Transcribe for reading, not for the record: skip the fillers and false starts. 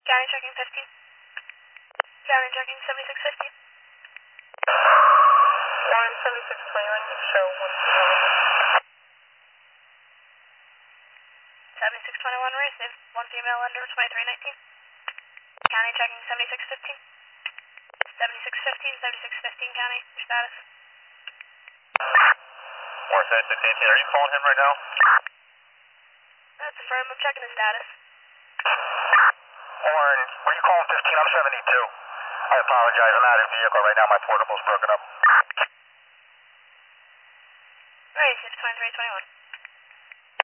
County checking 15. County checking 7615. Line 7621, show 1 7621 receive. 1 female under 2319. County checking 7615. 7615, 7615 County, your status. Or 7618, are you calling him right now? That's affirm, I'm checking the status. Orange, were you calling 15? I'm 72. I apologize, I'm out of vehicle right now, my portable's broken up. Receive 2321.